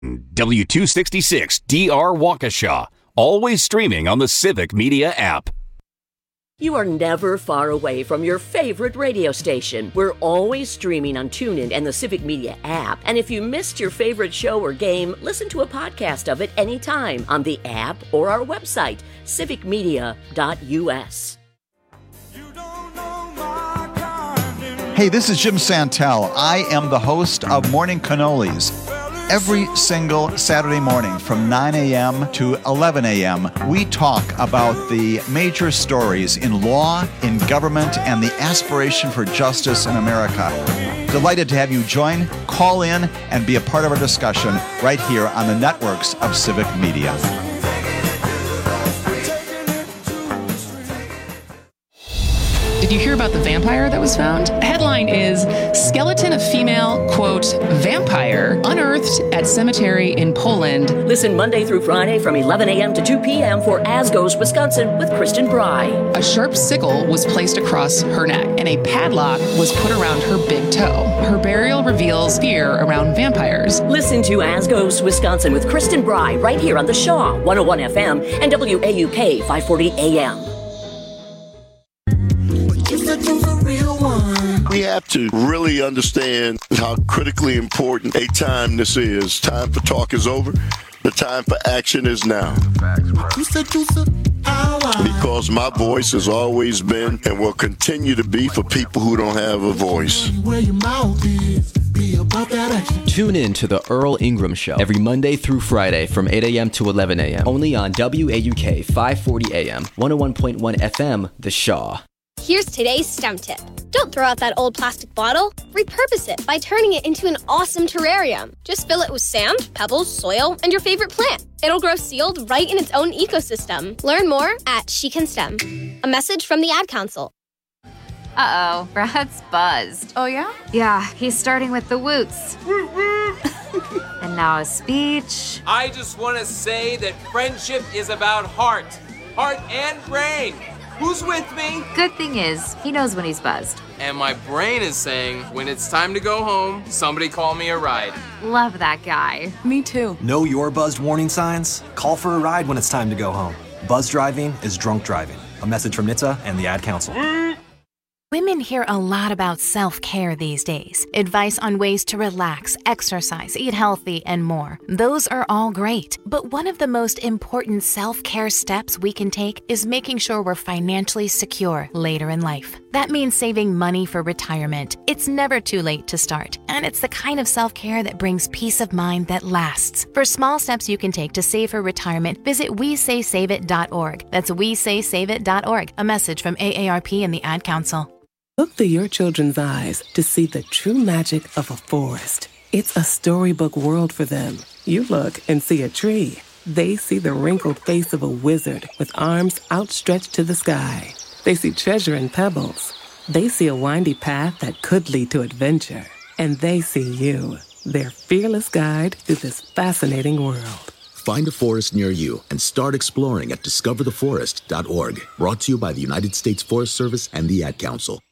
W266 DR Waukesha, always streaming on the Civic Media app. You are never far away from your favorite radio station. We're always streaming on TuneIn and the Civic Media app. And if you missed your favorite show or game, listen to a podcast of it anytime on the app or our website, civicmedia.us. Hey, this is Jim Santel. I am the host of Morning Cannolis. Every single Saturday morning from 9 a.m. to 11 a.m., we talk about the major stories in law, in government, and the aspiration for justice in America. Delighted to have you join, call in, and be a part of our discussion right here on the networks of Civic Media. Did you hear about the vampire that was found? Headline is, skeleton of female, quote, vampire unearthed at cemetery in Poland. Listen Monday through Friday from 11 a.m. to 2 p.m. for As Goes Wisconsin with Kristen Bry. A sharp sickle was placed across her neck, and a padlock was put around her big toe. Her burial reveals fear around vampires. Listen to As Goes Wisconsin with Kristen Bry right here on the Shaw 101 FM and WAUK 540 AM. We have to really understand how critically important a time this is. Time for talk is over. The time for action is now. Because my voice has always been and will continue to be for people who don't have a voice. Tune in to The Earl Ingram Show every Monday through Friday from 8 a.m. to 11 a.m. only on WAUK 540 AM, 101.1 FM, The Shaw. Here's today's STEM tip. Don't throw out that old plastic bottle. Repurpose it by turning it into an awesome terrarium. Just fill it with sand, pebbles, soil, and your favorite plant. It'll grow sealed right in its own ecosystem. Learn more at She Can STEM. A message from the Ad Council. Uh-oh, Brad's buzzed. Oh, yeah? Yeah, he's starting with the woots. And now a speech. I just want to say that friendship is about heart and brain. Who's with me? Good thing is, he knows when he's buzzed. And my brain is saying, when it's time to go home, somebody call me a ride. Love that guy. Me too. Know your buzzed warning signs? Call for a ride when it's time to go home. Buzz driving is drunk driving. A message from NHTSA and the Ad Council. Women hear a lot about self-care these days. Advice on ways to relax, exercise, eat healthy, and more. Those are all great. But one of the most important self-care steps we can take is making sure we're financially secure later in life. That means saving money for retirement. It's never too late to start. And it's the kind of self-care that brings peace of mind that lasts. For small steps you can take to save for retirement, visit WeSaySaveIt.org. That's WeSaySaveIt.org. A message from AARP and the Ad Council. Look through your children's eyes to see the true magic of a forest. It's a storybook world for them. You look and see a tree. They see the wrinkled face of a wizard with arms outstretched to the sky. They see treasure in pebbles. They see a windy path that could lead to adventure. And they see you, their fearless guide through this fascinating world. Find a forest near you and start exploring at discovertheforest.org. Brought to you by the United States Forest Service and the Ad Council.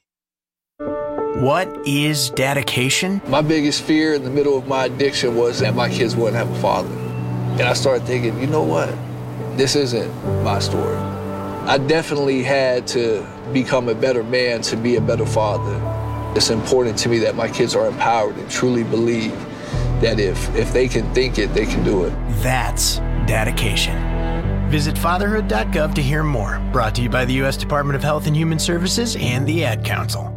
What is dedication? My biggest fear in the middle of my addiction was that my kids wouldn't have a father. And I started thinking, you know what? This isn't my story. I definitely had to become a better man to be a better father. It's important to me that my kids are empowered and truly believe that if they can think it, they can do it. That's dedication. Visit fatherhood.gov to hear more. Brought to you by the U.S. Department of Health and Human Services and the Ad Council.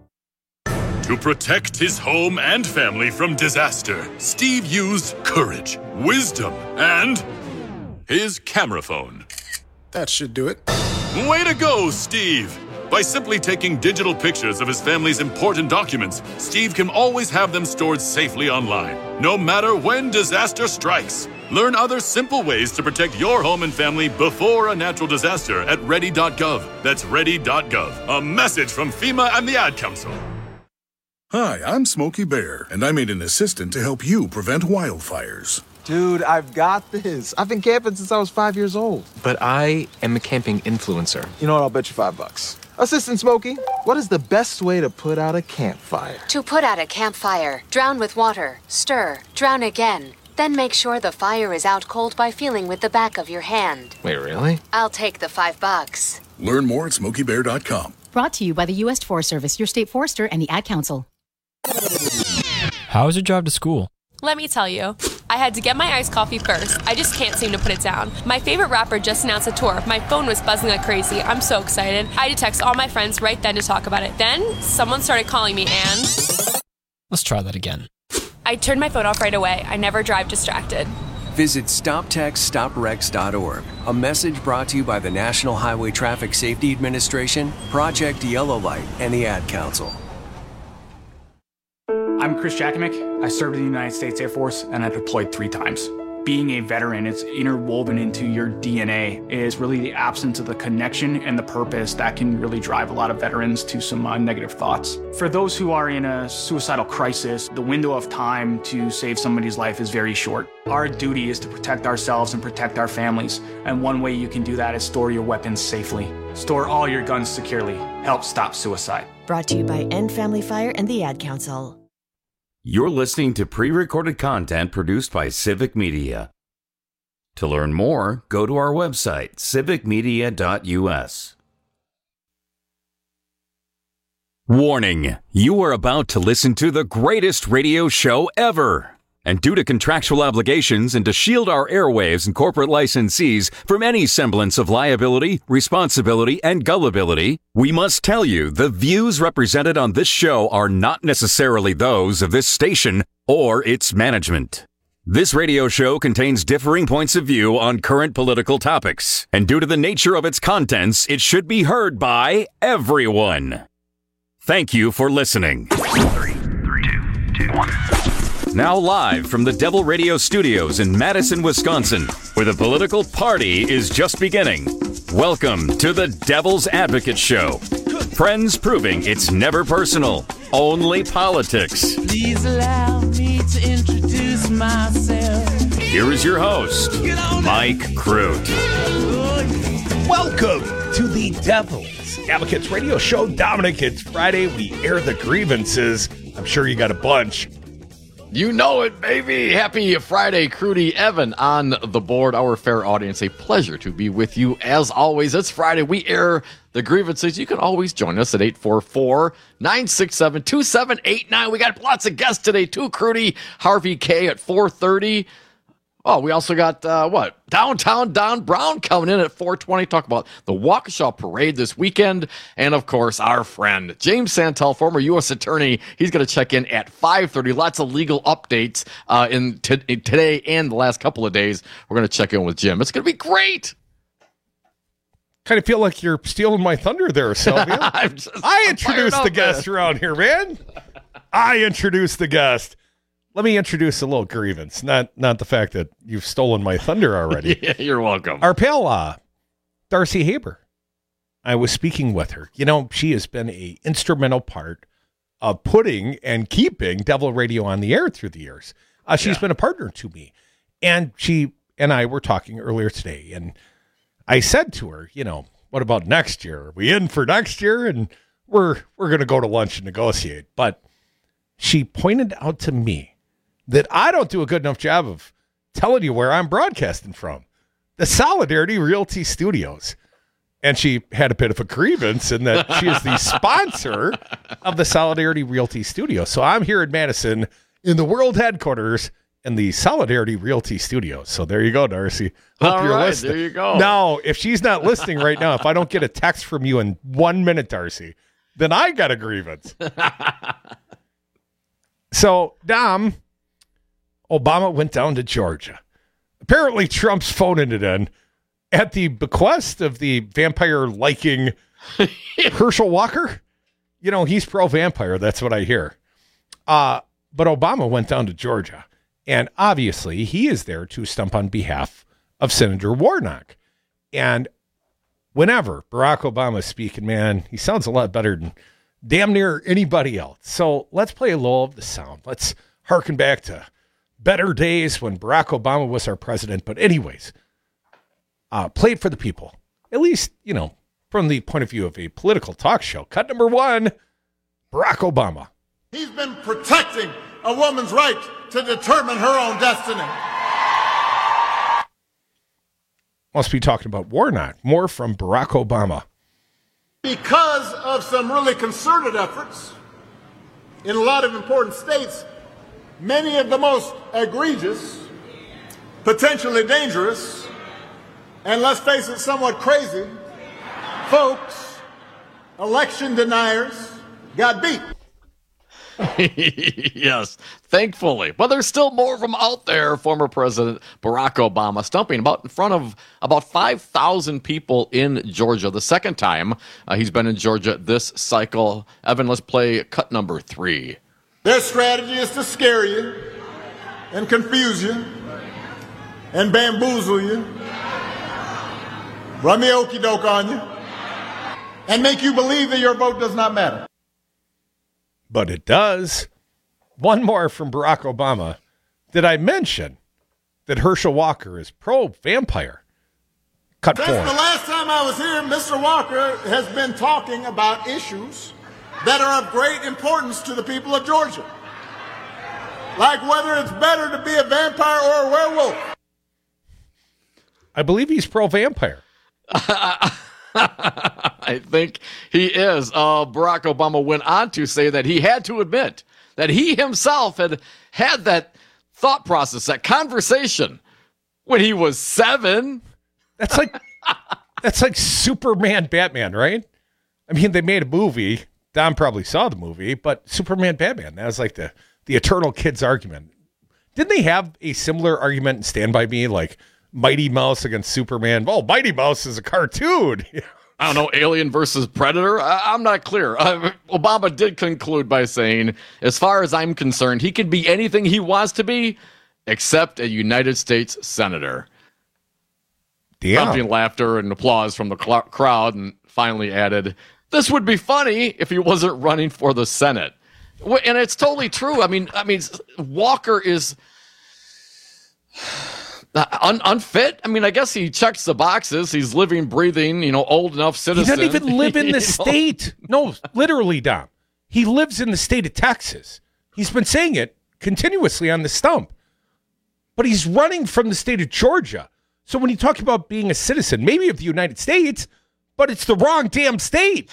To protect his home and family from disaster, Steve used courage, wisdom, and his camera phone. That should do it. Way to go, Steve! By simply taking digital pictures of his family's important documents, Steve can always have them stored safely online, no matter when disaster strikes. Learn other simple ways to protect your home and family before a natural disaster at ready.gov. That's ready.gov. A message from FEMA and the Ad Council. Hi, I'm Smokey Bear, and I made an assistant to help you prevent wildfires. Dude, I've got this. I've been camping since I was 5 years old. But I am a camping influencer. You know what? I'll bet you $5. Assistant Smokey, what is the best way to put out a campfire? To put out a campfire, drown with water, stir, drown again. Then make sure the fire is out cold by feeling with the back of your hand. Wait, really? I'll take the $5. Learn more at SmokeyBear.com. Brought to you by the U.S. Forest Service, your state forester, and the Ad Council. How was your drive to school? Let me tell you. I had to get my iced coffee first. I just can't seem to put it down. My favorite rapper just announced a tour. My phone was buzzing like crazy. I'm so excited. I had to text all my friends right then to talk about it. Then, someone started calling me and... Let's try that again. I turned my phone off right away. I never drive distracted. Visit StopTextStopWrecks.org. A message brought to you by the National Highway Traffic Safety Administration, Project Yellow Light, and the Ad Council. I'm Chris Jakimick. I served in the United States Air Force, and I deployed 3 times. Being a veteran, it's interwoven into your DNA. It is really the absence of the connection and the purpose that can really drive a lot of veterans to some negative thoughts. For those who are in a suicidal crisis, the window of time to save somebody's life is very short. Our duty is to protect ourselves and protect our families, and one way you can do that is store your weapons safely. Store all your guns securely. Help stop suicide. Brought to you by End Family Fire and the Ad Council. You're listening to pre-recorded content produced by Civic Media. To learn more, go to our website, civicmedia.us. Warning, you are about to listen to the greatest radio show ever. And due to contractual obligations and to shield our airwaves and corporate licensees from any semblance of liability, responsibility, and gullibility, we must tell you the views represented on this show are not necessarily those of this station or its management. This radio show contains differing points of view on current political topics, and due to the nature of its contents, it should be heard by everyone. Thank you for listening. 3, 2, 1. Now live from the Devil Radio Studios in Madison, Wisconsin, where the political party is just beginning. Welcome to the Devil's Advocate Show. Friends proving it's never personal, only politics. Please allow me to introduce myself. Here is your host, Mike Crute. Welcome to the Devil's Advocates Radio Show. Dominic, it's Friday. We air the grievances. I'm sure you got a bunch. You know it, baby. Happy Friday, Crudy. Evan on the board, our fair audience. A pleasure to be with you as always. It's Friday. We air the grievances. You can always join us at 844-967-2789. We got lots of guests today, too, Crudy. Harvey K at 4:30. Oh, we also got, Downtown Don Brown coming in at 4:20. Talk about the Waukesha Parade this weekend. And, of course, our friend James Santel, former U.S. Attorney. He's going to check in at 5:30. Lots of legal updates today and the last couple of days. We're going to check in with Jim. It's going to be great. Kind of feel like you're stealing my thunder there, Sylvia. I introduced the guest around here, man. I introduced the guest. Let me introduce a little grievance, not the fact that you've stolen my thunder already. Yeah, you're welcome. Our pal, Darcy Haber. I was speaking with her. You know, she has been an instrumental part of putting and keeping Devil Radio on the air through the years. She's been a partner to me. And she and I were talking earlier today, and I said to her, you know, what about next year? Are we in for next year? And we're going to go to lunch and negotiate. But she pointed out to me that I don't do a good enough job of telling you where I'm broadcasting from. The Solidarity Realty Studios. And she had a bit of a grievance in that she is the sponsor of the Solidarity Realty Studios. So I'm here in Madison in the world headquarters in the Solidarity Realty Studios. So there you go, Darcy. Hope you're listening. There you go. Now, if she's not listening right now, if I don't get a text from you in 1 minute, Darcy, then I got a grievance. So, Dom, Obama went down to Georgia. Apparently, Trump's phoning it in at the bequest of the vampire-liking Herschel Walker. You know, he's pro-vampire. That's what I hear. But Obama went down to Georgia. And obviously, he is there to stump on behalf of Senator Warnock. And whenever Barack Obama is speaking, man, he sounds a lot better than damn near anybody else. So let's play a little of the sound. Let's harken back to better days when Barack Obama was our president. But anyways, play it for the people. At least, you know, from the point of view of a political talk show. Cut number 1, Barack Obama. He's been protecting a woman's right to determine her own destiny. Must be talking about Warnock. More from Barack Obama. Because of some really concerted efforts in a lot of important states, many of the most egregious, potentially dangerous, and let's face it, somewhat crazy folks, election deniers, got beat. Yes, thankfully. But there's still more of them out there. Former President Barack Obama stumping in front of about 5,000 people in Georgia. The second time he's been in Georgia this cycle. Evan, let's play cut number 3. Their strategy is to scare you and confuse you and bamboozle you, run the okie doke on you, and make you believe that your vote does not matter. But it does. One more from Barack Obama. Did I mention that Herschel Walker is pro-vampire? Cut 4. Since the last time I was here, Mr. Walker has been talking about issues that are of great importance to the people of Georgia. Like whether it's better to be a vampire or a werewolf. I believe he's pro-vampire. I think he is. Barack Obama went on to say that he had to admit that he himself had that thought process, that conversation when he was 7. That's like Superman, Batman, right? I mean, they made a movie. Don probably saw the movie, but Superman, Batman, that was like the eternal kids argument. Didn't they have a similar argument in Stand By Me, like Mighty Mouse against Superman? Well, Mighty Mouse is a cartoon. I don't know, Alien versus Predator? I'm not clear. Obama did conclude by saying, as far as I'm concerned, he could be anything he wants to be, except a United States senator. Something laughter and applause from the crowd, and finally added, this would be funny if he wasn't running for the Senate. And it's totally true. I mean, Walker is unfit. I mean, I guess he checks the boxes. He's living, breathing, old enough citizen. He doesn't even live in the state. No, literally, Dom. He lives in the state of Texas. He's been saying it continuously on the stump. But he's running from the state of Georgia. So when you talk about being a citizen, maybe of the United States, but it's the wrong damn state.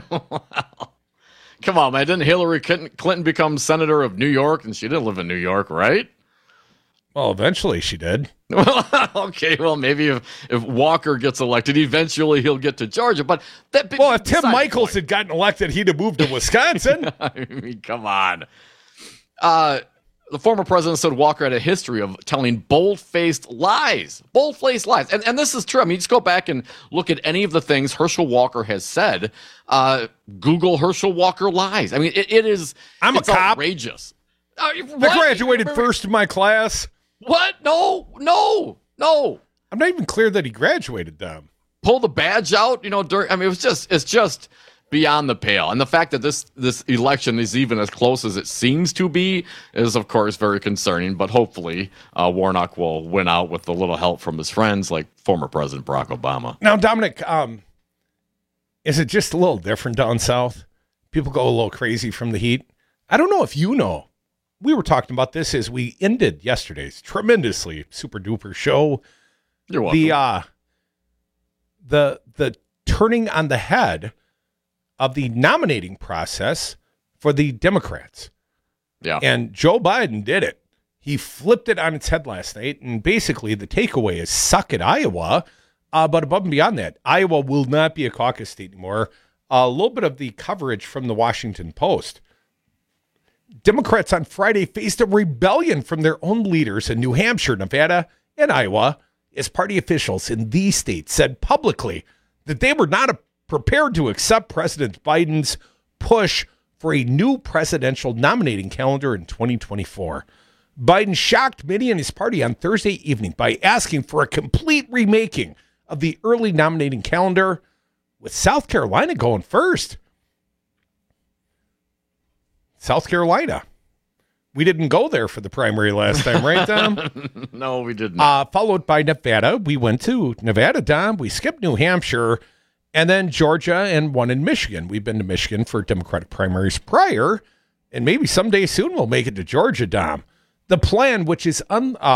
Come on, man. Didn't Hillary Clinton become senator of New York? And she didn't live in New York, right? Well, eventually she did. Okay, well, maybe if Walker gets elected, eventually he'll get to Georgia. But if Tim Michaels had gotten elected, he'd have moved to Wisconsin. I mean, come on. The former president said Walker had a history of telling bold-faced lies. Bold-faced lies. And this is true. I mean, just go back and look at any of the things Herschel Walker has said. Google Herschel Walker lies. I mean, it's outrageous. I graduated first in my class. What? No. I'm not even clear that he graduated, them. Pull the badge out, it's just beyond the pale. And the fact that this election is even as close as it seems to be is, of course, very concerning. But hopefully Warnock will win out with a little help from his friends like former President Barack Obama. Now, Dominic, is it just a little different down south? People go a little crazy from the heat. I don't know if you know. We were talking about this as we ended yesterday's tremendously super duper show. You're welcome. The turning on the head of the nominating process for the Democrats. Yeah. And Joe Biden did it. He flipped it on its head last night. And basically the takeaway is suck at Iowa. But above and beyond that, Iowa will not be a caucus state anymore. A little bit of the coverage from the Washington Post. Democrats on Friday faced a rebellion from their own leaders in New Hampshire, Nevada, and Iowa, as party officials in these states said publicly that they were not prepared to accept President Biden's push for a new presidential nominating calendar in 2024. Biden shocked many in his party on Thursday evening by asking for a complete remaking of the early nominating calendar, with South Carolina going first. South Carolina. We didn't go there for the primary last time, right, Dom? No, we didn't. Followed by Nevada. We went to Nevada, Dom. We skipped New Hampshire, and then Georgia and one in Michigan. We've been to Michigan for Democratic primaries prior, and maybe someday soon we'll make it to Georgia, Dom. The plan, which is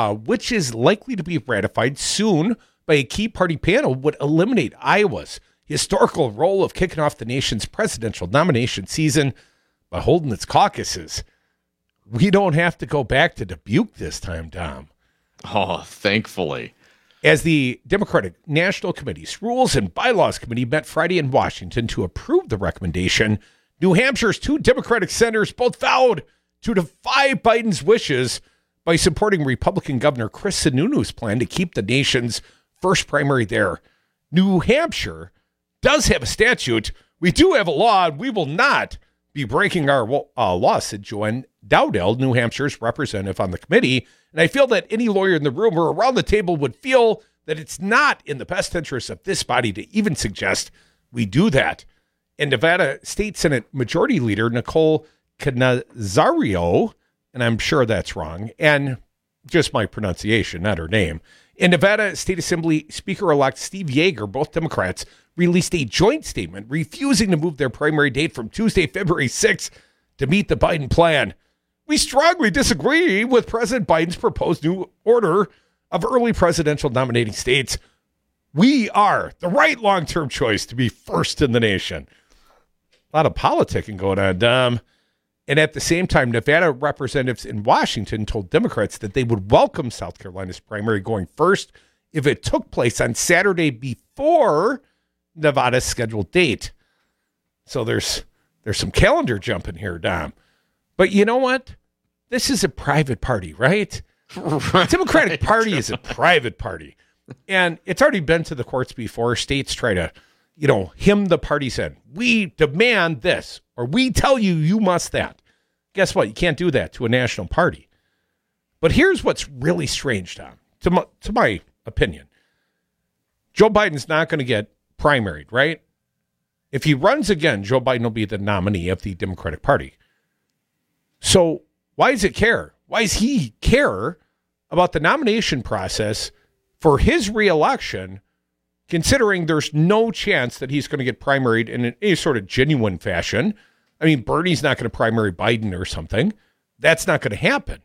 likely to be ratified soon by a key party panel, would eliminate Iowa's historical role of kicking off the nation's presidential nomination season by holding its caucuses. We don't have to go back to Dubuque this time, Dom. Oh, thankfully. As the Democratic National Committee's Rules and Bylaws Committee met Friday in Washington to approve the recommendation, New Hampshire's 2 Democratic senators both vowed to defy Biden's wishes by supporting Republican Governor Chris Sununu's plan to keep the nation's first primary there. New Hampshire does have a statute. We do have a law, and we will not be breaking our law, said Joanne Dowdell, New Hampshire's representative on the committee. And I feel that any lawyer in the room or around the table would feel that it's not in the best interest of this body to even suggest we do that. And Nevada State Senate Majority Leader Nicole Canazario, and I'm sure that's wrong, and just my pronunciation, not her name, and Nevada State Assembly Speaker-elect Steve Yeager, both Democrats, released a joint statement refusing to move their primary date from Tuesday, February 6th to meet the Biden plan. We strongly disagree with President Biden's proposed new order of early presidential nominating states. We are the right long-term choice to be first in the nation. A lot of politicking going on, Dom. And at the same time, Nevada representatives in Washington told Democrats that they would welcome South Carolina's primary going first if it took place on Saturday before Nevada's scheduled date. So there's some calendar jumping here, Dom. But you know what? This is a private party, right? Democratic Party is a private party. And it's already been to the courts before. States try to, hymn the parties in. We demand this, or we tell you you must that. Guess what? You can't do that to a national party. But here's what's really strange, Tom, to my opinion. Joe Biden's not going to get primaried, right? If he runs again, Joe Biden will be the nominee of the Democratic Party. So why does it care? Why does he care about the nomination process for his reelection, considering there's no chance that he's going to get primaried in any sort of genuine fashion? I mean, Bernie's not going to primary Biden or something. That's not going to happen.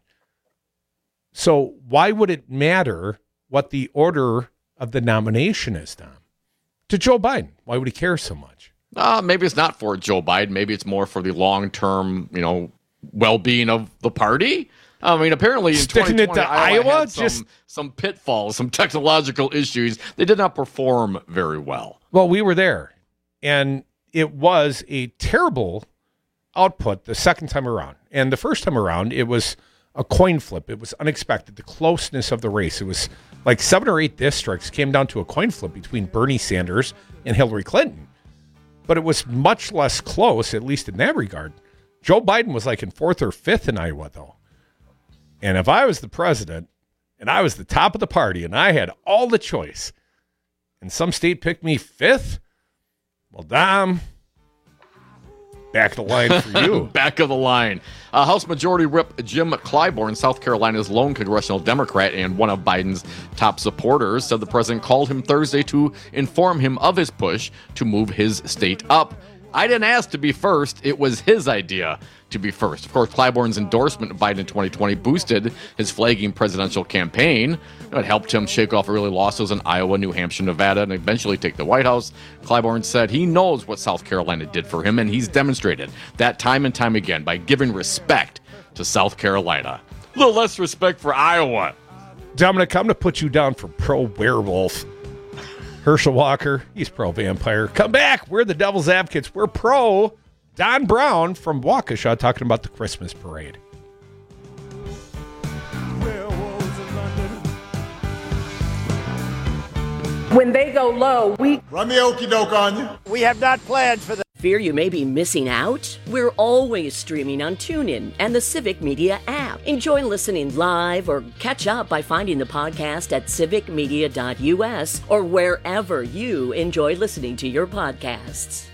So why would it matter what the order of the nomination is, Tom? To Joe Biden, why would he care so much? Maybe it's not for Joe Biden. Maybe it's more for the long-term, well-being of the party. I mean, apparently in sticking 2020, it to Iowa, had some pitfalls, some technological issues. They did not perform very well. Well, we were there, and it was a terrible output the second time around. And the first time around, it was a coin flip. It was unexpected, the closeness of the race. It was like 7 or 8 districts came down to a coin flip between Bernie Sanders and Hillary Clinton. But it was much less close, at least in that regard. Joe Biden was like in 4th or 5th in Iowa, though. And if I was the president and I was the top of the party and I had all the choice and some state picked me 5th, well, Dom, back of the line for you. Back of the line. House Majority Whip Jim Clyburn, South Carolina's lone congressional Democrat and one of Biden's top supporters, said the president called him Thursday to inform him of his push to move his state up. I didn't ask to be first. It was his idea to be first. Of course, Clyburn's endorsement of Biden in 2020 boosted his flagging presidential campaign. It helped him shake off early losses in Iowa, New Hampshire, Nevada, and eventually take the White House. Clyburn said he knows what South Carolina did for him, and he's demonstrated that time and time again by giving respect to South Carolina. A little less respect for Iowa. Dominic, I'm going to put you down for pro-werewolf. Herschel Walker, he's pro-vampire. Come back. We're the Devil's Advocates. We're pro Don Brown from Waukesha talking about the Christmas parade. When they go low, we run the okie doke on you. We have not planned for the Fear you may be missing out? We're always streaming on TuneIn and the Civic Media app. Enjoy listening live or catch up by finding the podcast at civicmedia.us or wherever you enjoy listening to your podcasts.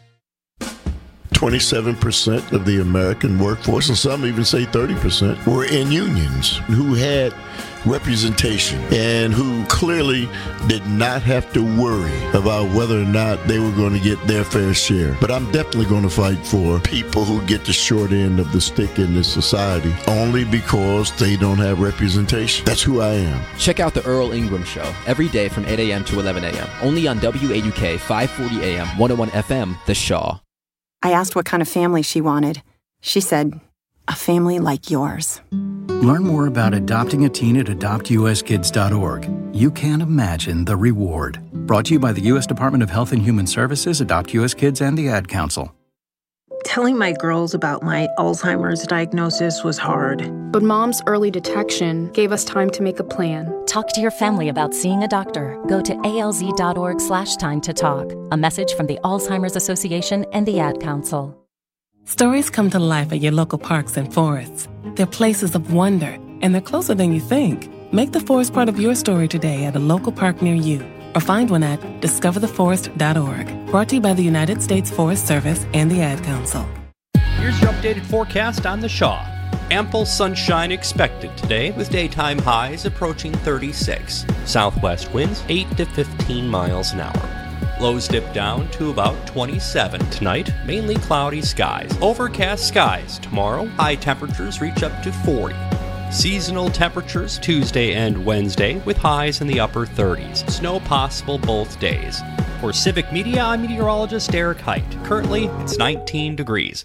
27% of the American workforce, and some even say 30%, were in unions who had representation and who clearly did not have to worry about whether or not they were going to get their fair share. But I'm definitely going to fight for people who get the short end of the stick in this society only because they don't have representation. That's who I am. Check out the Earl Ingram Show every day from 8 a.m. to 11 a.m. Only on WAUK 540 AM, 101 FM, The Shaw. I asked what kind of family she wanted. She said, a family like yours. Learn more about adopting a teen at adoptuskids.org. You can't imagine the reward. Brought to you by the U.S. Department of Health and Human Services, Adopt U.S. Kids, and the Ad Council. Telling my girls about my Alzheimer's diagnosis was hard. But Mom's early detection gave us time to make a plan. Talk to your family about seeing a doctor. Go to alz.org/time-to-talk. A message from the Alzheimer's Association and the Ad Council. Stories come to life at your local parks and forests. They're places of wonder, and they're closer than you think. Make the forest part of your story today at a local park near you, or find one at discovertheforest.org. Brought to you by the United States Forest Service and the Ad Council. Here's your updated forecast on the Shaw. Ample sunshine expected today with daytime highs approaching 36. Southwest winds 8 to 15 miles an hour. Lows dip down to about 27 tonight, mainly cloudy skies. Overcast skies tomorrow, high temperatures reach up to 40. Seasonal temperatures Tuesday and Wednesday with highs in the upper 30s. Snow possible both days. For Civic Media, I'm meteorologist Derek Height. Currently, it's 19 degrees.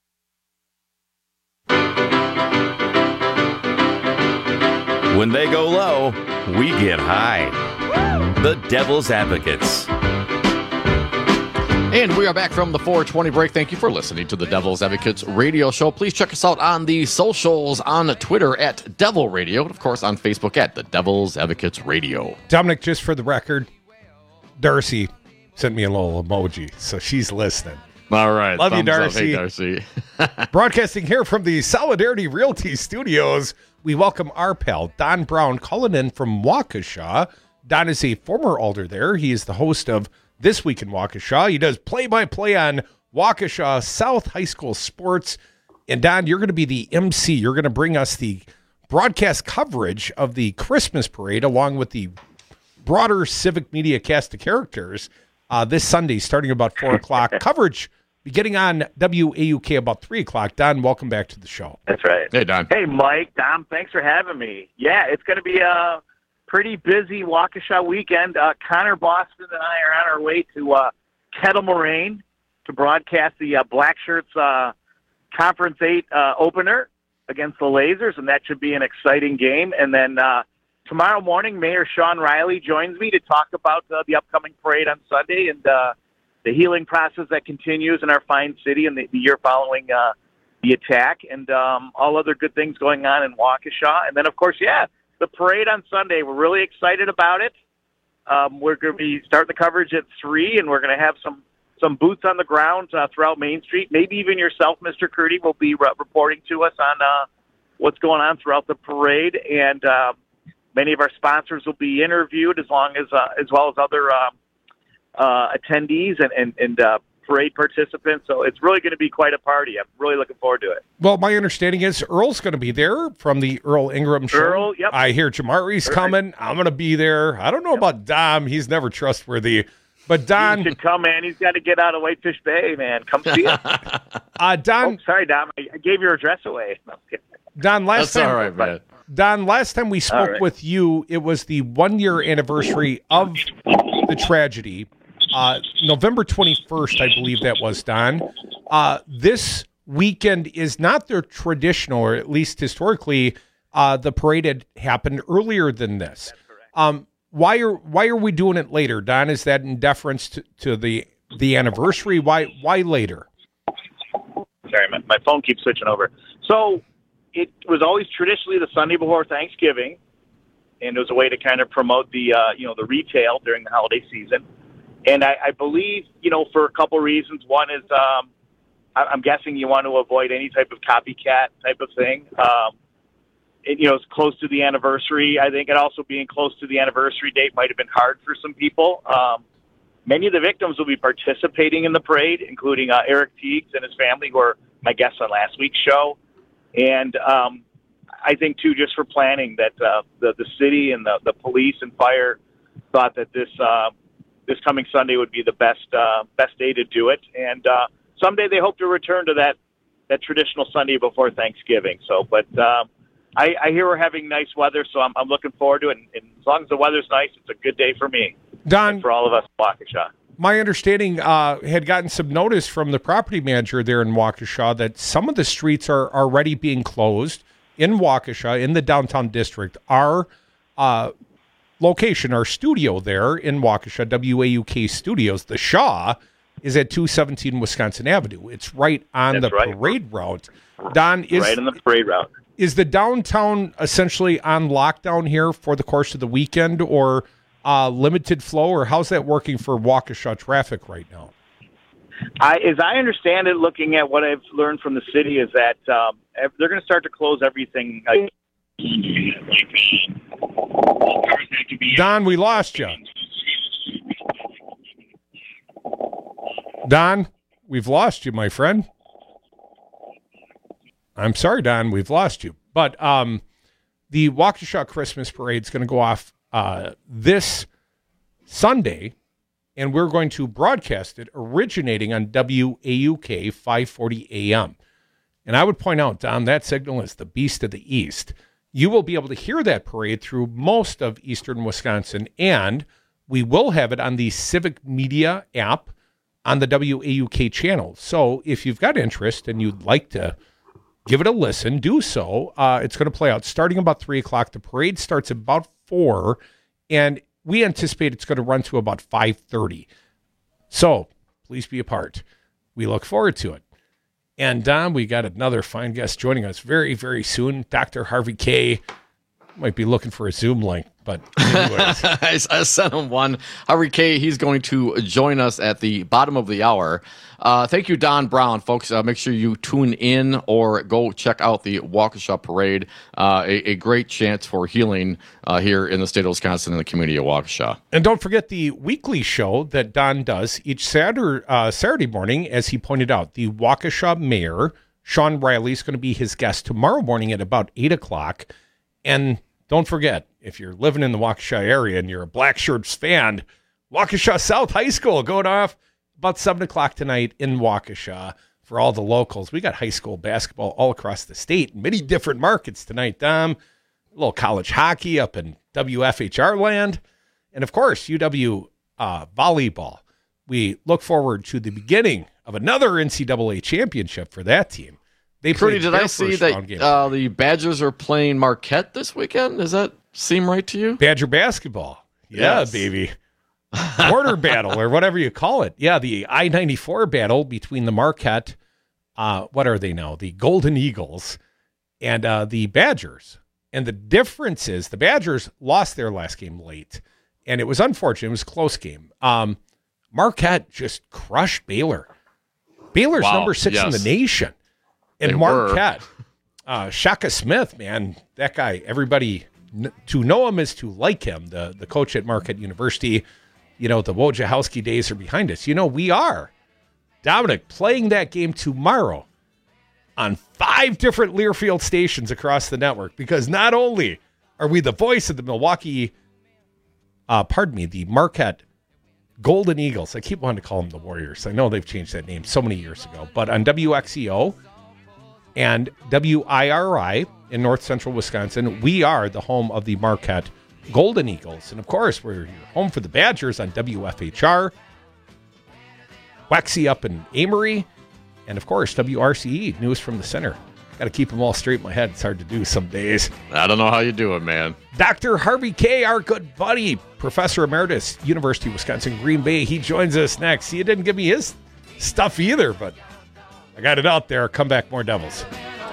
When they go low, we get high. The Devil's Advocates. And we are back from the 420 break. Thank you for listening to the Devil's Advocates radio show. Please check us out on the socials, on Twitter at Devil Radio, and of course on Facebook at the Devil's Advocates Radio. Dominic, just for the record, Darcy sent me a little emoji, so she's listening. All right. Love you, Darcy. Up. Hey, Darcy. Broadcasting here from the Solidarity Realty Studios, we welcome our pal, Don Brown, calling in from Waukesha. Don is a former alder there. He is the host of This Week in Waukesha. He does play-by-play on Waukesha South High School sports. And Don, you're going to be the MC. You're going to bring us the broadcast coverage of the Christmas parade along with the broader Civic Media cast of characters this Sunday starting about 4 o'clock. Coverage beginning on WAUK about 3 o'clock. Don, welcome back to the show. That's right. Hey, Don. Hey, Mike, Dom, thanks for having me. Yeah, it's going to be a pretty busy Waukesha weekend. Connor Boston and I are on our way to Kettle Moraine to broadcast the Black Shirts Conference 8 opener against the Lasers, and that should be an exciting game. And then tomorrow morning, Mayor Sean Riley joins me to talk about the upcoming parade on Sunday and the healing process that continues in our fine city and the year following the attack and all other good things going on in Waukesha. And then, of course, the parade on Sunday. We're really excited about it. We're going to be starting the coverage at 3, and we're going to have some boots on the ground throughout Main Street. Maybe even yourself, Mr. Curdy, will be reporting to us on what's going on throughout the parade. And many of our sponsors will be interviewed as well as other attendees and parade participants. So it's really going to be quite a party. I'm really looking forward to it. Well, my understanding is Earl's going to be there from the Earl Ingram show. Earl, yep. I hear Jamari's coming. I'm going to be there. I don't know about Dom. He's never trustworthy. But Don... He should come, man. He's got to get out of Whitefish Bay, man. Come see him. Don... Oh, sorry, Dom. I gave your address away. No, Don, last That's time... all right, man. Don, last time we spoke with you, it was the 1-year anniversary of the tragedy. November 21st, I believe that was, Don. This weekend is not the traditional, or at least historically, the parade had happened earlier than this. Why are we doing it later, Don? Is that in deference to the anniversary? Why later? Sorry, my phone keeps switching over. So it was always traditionally the Sunday before Thanksgiving, and it was a way to kind of promote the the retail during the holiday season. And I believe, for a couple reasons. One is I'm guessing you want to avoid any type of copycat type of thing. It's close to the anniversary. I think it also being close to the anniversary date might have been hard for some people. Many of the victims will be participating in the parade, including Eric Teagues and his family, who are my guests on last week's show. And I think too, just for planning, that the city and the police and fire thought that this coming Sunday would be the best day to do it, and someday they hope to return to that traditional Sunday before Thanksgiving. So, but I hear we're having nice weather, so I'm looking forward to it. And as long as the weather's nice, it's a good day for me. Don, and for all of us in Waukesha. My understanding had gotten some notice from the property manager there in Waukesha that some of the streets are already being closed in Waukesha, in the downtown district. Our location, our studio there in Waukesha, WAUK Studios, the Shaw, is at 217 Wisconsin Avenue. It's right on parade route. Don, right on the parade route. Is the downtown essentially on lockdown here for the course of the weekend, or limited flow, or how's that working for Waukesha traffic right now? As I understand it, looking at what I've learned from the city, is that they're going to start to close everything. Don, we lost you. Don, we've lost you, my friend. I'm sorry, Don, we've lost you. But the Waukesha Christmas Parade is going to go off this Sunday, and we're going to broadcast it originating on WAUK 540 AM. And I would point out, Don, that signal is the Beast of the East. You will be able to hear that parade through most of eastern Wisconsin, and we will have it on the Civic Media app on the WAUK channel. So if you've got interest and you'd like to give it a listen, do so. It's going to play out starting about 3 o'clock. The parade starts about 4, and we anticipate it's going to run to about 5:30. So please be a part. We look forward to it. And Don, we got another fine guest joining us very, very soon. Dr. Harvey K. Might be looking for a Zoom link, but anyways. I sent him one. Harvey K., he's going to join us at the bottom of the hour. Thank you, Don Brown. Folks, make sure you tune in or go check out the Waukesha Parade. A great chance for healing here in the state of Wisconsin and the community of Waukesha. And don't forget the weekly show that Don does each Saturday morning. As he pointed out, the Waukesha mayor, Sean Riley, is going to be his guest tomorrow morning at about 8 o'clock. And don't forget, if you're living in the Waukesha area and you're a Black Shirts fan, Waukesha South High School going off about 7 o'clock tonight in Waukesha for all the locals. We got high school basketball all across the state, many different markets tonight, Dom. A little college hockey up in WFHR land. And, of course, UW volleyball. We look forward to the beginning of another NCAA championship for that team. Crudy, did I see that the Badgers are playing Marquette this weekend? Does that seem right to you? Badger basketball. Yeah, yes. Baby. Border battle or whatever you call it. Yeah, the I-94 battle between the Marquette, what are they now? The Golden Eagles and the Badgers. And the difference is the Badgers lost their last game late, and it was unfortunate. It was a close game. Marquette just crushed Baylor. Baylor's number 6 in the nation. And Marquette, Shaka Smith, man, that guy, everybody, to know him is to like him, the coach at Marquette University. You know, the Wojciechowski days are behind us. You know, we are, Dominic, playing that game tomorrow on 5 different Learfield stations across the network, because not only are we the voice of the the Marquette Golden Eagles. I keep wanting to call them the Warriors. I know they've changed that name so many years ago, but on WXEO and WIRI in north central Wisconsin, we are the home of the Marquette Golden Eagles. And of course, we're home for the Badgers on WFHR, Waxy up in Amory, and of course, WRCE, News from the Center. Got to keep them all straight in my head. It's hard to do some days. I don't know how you do it, man. Dr. Harvey K., our good buddy, Professor Emeritus, University of Wisconsin, Green Bay. He joins us next. He didn't give me his stuff either, but I got it out there. Come back, more Devils.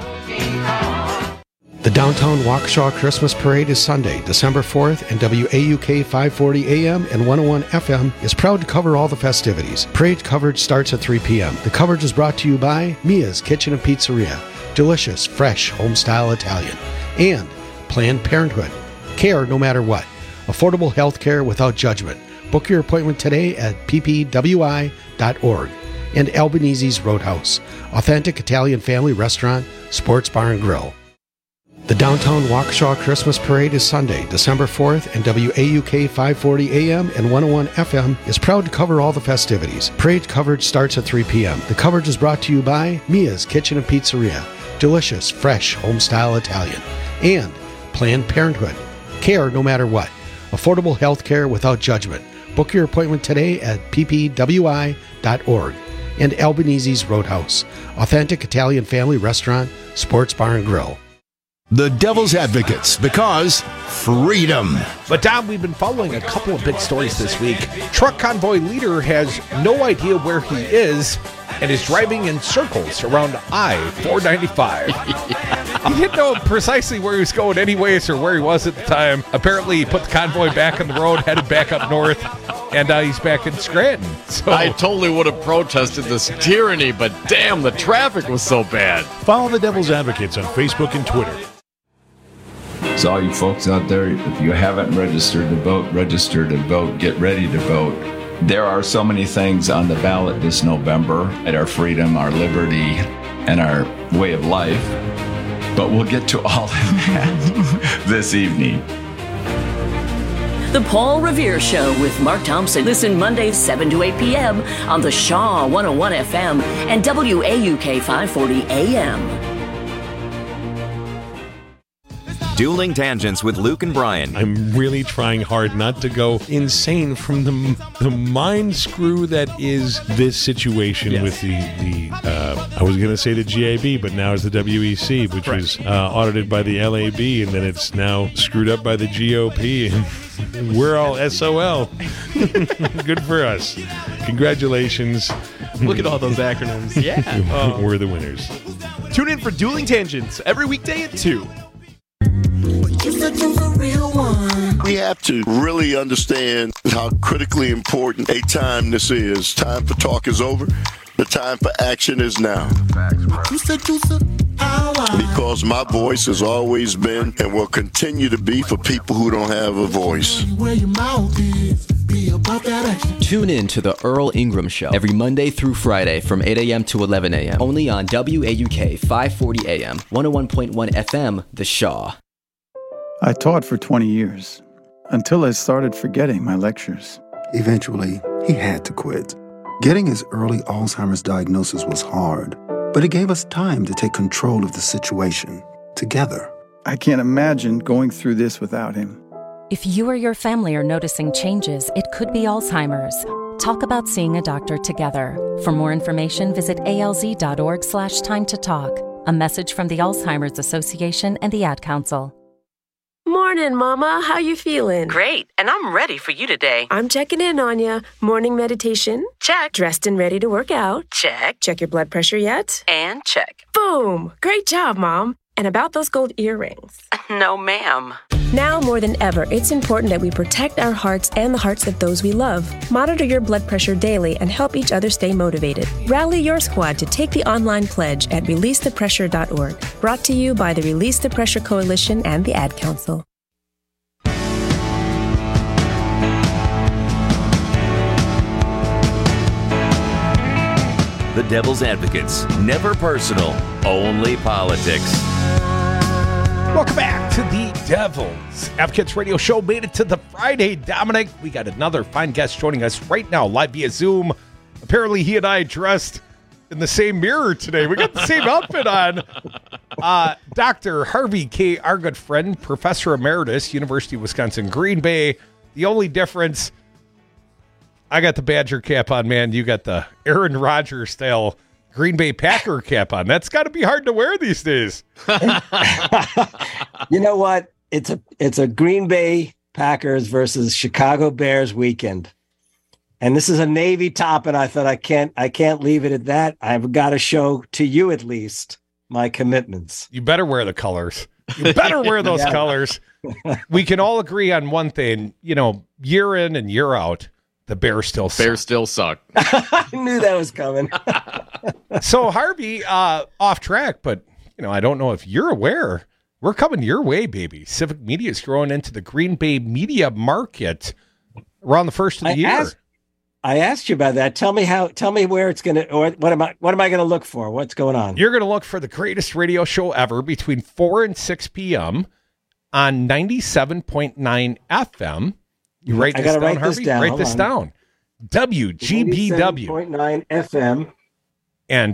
The Downtown Waukesha Christmas Parade is Sunday, December 4th, and WAUK 540 AM and 101 FM is proud to cover all the festivities. Parade coverage starts at 3 p.m. The coverage is brought to you by Mia's Kitchen and Pizzeria, delicious, fresh, home-style Italian, and Planned Parenthood. Care no matter what. Affordable health care without judgment. Book your appointment today at ppwi.org. And Albanese's Roadhouse, authentic Italian family restaurant, sports bar and grill. The Downtown Waukesha Christmas Parade is Sunday, December 4th, and WAUK 540 AM and 101 FM is proud to cover all the festivities. Parade coverage starts at 3 p.m. The coverage is brought to you by Mia's Kitchen and Pizzeria, delicious, fresh, home-style Italian, and Planned Parenthood. Care no matter what. Affordable health care without judgment. Book your appointment today at ppwi.org. And Albanese's Roadhouse, authentic Italian family restaurant, sports bar and grill. The Devil's Advocates, because freedom. But Dom, we've been following a couple of big stories this week. Truck convoy leader has no idea where he is and is driving in circles around I-495. He didn't know precisely where he was going anyways or where he was at the time. Apparently, he put the convoy back on the road, headed back up north, and he's back in Scranton. So I totally would have protested this tyranny, but damn, the traffic was so bad. Follow the Devil's Advocates on Facebook and Twitter. So all you folks out there, if you haven't registered to vote, register to vote, get ready to vote. There are so many things on the ballot this November at our freedom, our liberty, and our way of life. But we'll get to all of that this evening. The Paul Revere Show with Mark Thompson. Listen Mondays 7 to 8 p.m. on the Shaw 101 FM and WAUK 540 AM. Dueling Tangents with Luke and Brian. I'm really trying hard not to go insane from the mind screw that is this situation with the I was going to say the GAB, but now it's the WEC, which was audited by the LAB, and then it's now screwed up by the GOP, and we're all SOL. Good for us. Congratulations. Look at all those acronyms. Yeah. We're the winners. Tune in for Dueling Tangents every weekday at 2. We have to really understand how critically important a time this is. Time for talk is over. The time for action is now. Because my voice has always been and will continue to be for people who don't have a voice. Tune in to the Earl Ingram Show every Monday through Friday from 8 a.m. to 11 a.m. Only on WAUK 540 AM, 101.1 FM, The Shaw. I taught for 20 years, until I started forgetting my lectures. Eventually, he had to quit. Getting his early Alzheimer's diagnosis was hard, but it gave us time to take control of the situation, together. I can't imagine going through this without him. If you or your family are noticing changes, it could be Alzheimer's. Talk about seeing a doctor together. For more information, visit alz.org/time to talk. A message from the Alzheimer's Association and the Ad Council. Morning, Mama. How you feeling? Great, and I'm ready for you today. I'm checking in on you. Morning meditation? Check. Dressed and ready to work out? Check. Check your blood pressure yet? And check. Boom! Great job, Mom. And about those gold earrings? No, ma'am. Now more than ever, it's important that we protect our hearts and the hearts of those we love. Monitor your blood pressure daily and help each other stay motivated. Rally your squad to take the online pledge at releasethepressure.org. Brought to you by the Release the Pressure Coalition and the Ad Council. The Devil's Advocates. Never personal, only politics. Welcome back to the Devil's Advocates Radio Show. Made it to the Friday, Dominic. We got another fine guest joining us right now, live via Zoom. Apparently, he and I dressed in the same mirror today. We got the same outfit on. Dr. Harvey K., our good friend, Professor Emeritus, University of Wisconsin, Green Bay. The only difference, I got the Badger cap on, man. You got the Aaron Rodgers style Green Bay Packer cap on. That's got to be hard to wear these days. You know what? It's a Green Bay Packers versus Chicago Bears weekend. And this is a navy top, and I thought I can't leave it at that. I've got to show to you at least my commitments. You better wear the colors. You better wear those colors. We can all agree on one thing, year in and year out, the Bears still suck. Bears still suck. I knew that was coming. So, Harvey, off track, but, I don't know if you're aware. We're coming your way, baby. Civic Media is growing into the Green Bay media market around the first of the year. I asked you about that. Tell me where it's going to, or what am I going to look for? What's going on? You're going to look for the greatest radio show ever between 4 and 6 p.m. on 97.9 FM. You write this down, Harvey? Write this down. WGBW. 97.9 FM. And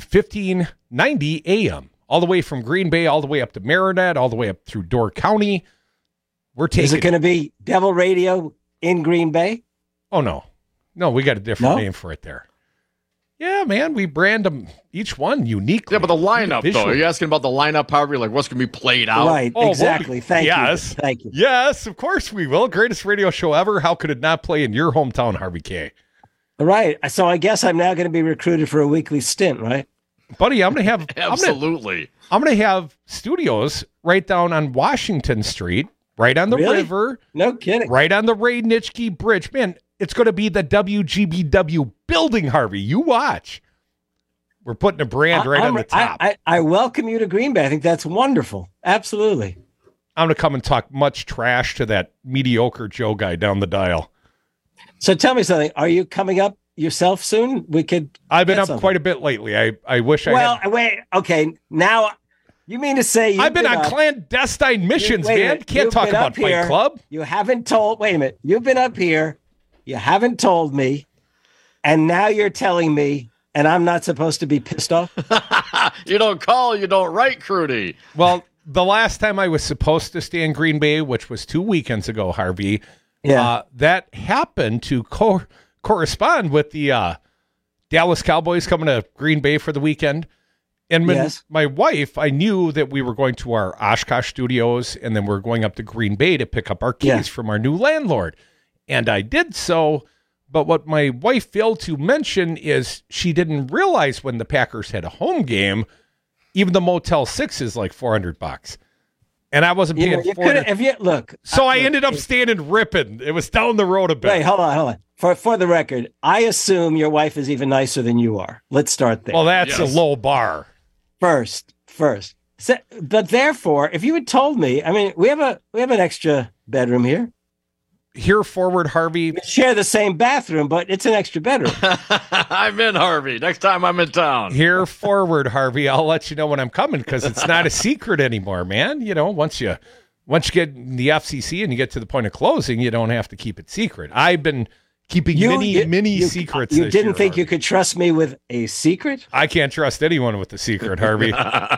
1590 AM. All the way from Green Bay, all the way up to Marinette, all the way up through Door County. We're taking. Is it going to be Devil Radio in Green Bay? Oh, no. No, we got a different name for it there. Yeah, man, we brand them each one uniquely. Yeah, but the lineup, though. Are you asking about the lineup, Harvey? Like, what's going to be played out? Right, exactly. Thank you. Thank you. Yes, of course we will. Greatest radio show ever. How could it not play in your hometown, Harvey K? Right. So I guess I'm now going to be recruited for a weekly stint, right? Buddy, I'm going to have... Absolutely. I'm going to have studios right down on Washington Street, right on the river. No kidding. Right on the Ray Nitschke Bridge. Man, it's going to be the WGBW building, Harvey. You watch. We're putting a brand on the top. I welcome you to Green Bay. I think that's wonderful. Absolutely. I'm going to come and talk much trash to that mediocre Joe guy down the dial. So tell me something. Are you coming up yourself soon? I've been up quite a bit lately. I wish I had. Well, wait. Okay. Now, you mean to say I've been on clandestine missions, man. Can't talk about Fight Club. You haven't told. Wait a minute. You've been up here. You haven't told me. And now you're telling me, and I'm not supposed to be pissed off? You don't call, you don't write, Crudy. Well, the last time I was supposed to stay in Green Bay, which was 2 weekends ago, Harvey, that happened to correspond with the Dallas Cowboys coming to Green Bay for the weekend. And my wife, I knew that we were going to our Oshkosh studios, and then we're going up to Green Bay to pick up our keys from our new landlord. And I did so, but what my wife failed to mention is she didn't realize when the Packers had a home game, even the Motel 6 is like $400. And I wasn't paying $400. I ended up staying in Ripon. It was down the road a bit. Wait, hold on. For the record, I assume your wife is even nicer than you are. Let's start there. Well, that's a low bar. First. So, but therefore, if you had told me, I mean, we have an extra bedroom here. Here forward, Harvey. We share the same bathroom, but it's an extra bedroom. I'm in, Harvey. Next time I'm in town. Here forward, Harvey. I'll let you know when I'm coming because it's not a secret anymore, man. You know, once you get in the FCC and you get to the point of closing, you don't have to keep it secret. I've been keeping many secrets. You didn't think you could trust me with a secret? I can't trust anyone with a secret, Harvey.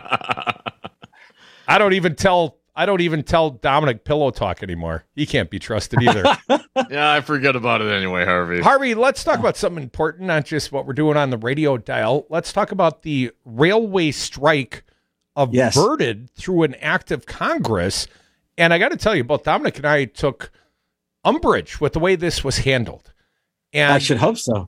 I don't even tell Dominic pillow talk anymore. He can't be trusted either. Yeah, I forget about it anyway, Harvey. Harvey, let's talk about something important, not just what we're doing on the radio dial. Let's talk about the railway strike averted through an act of Congress. And I got to tell you, both Dominic and I took umbrage with the way this was handled. And I should hope so.